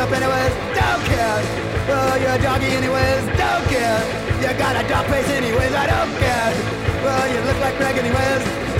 up anyways, don't care. Oh, you're a doggy anyways, don't care. You got a dog face anyways, I don't care. Well, you look like Greg anyways,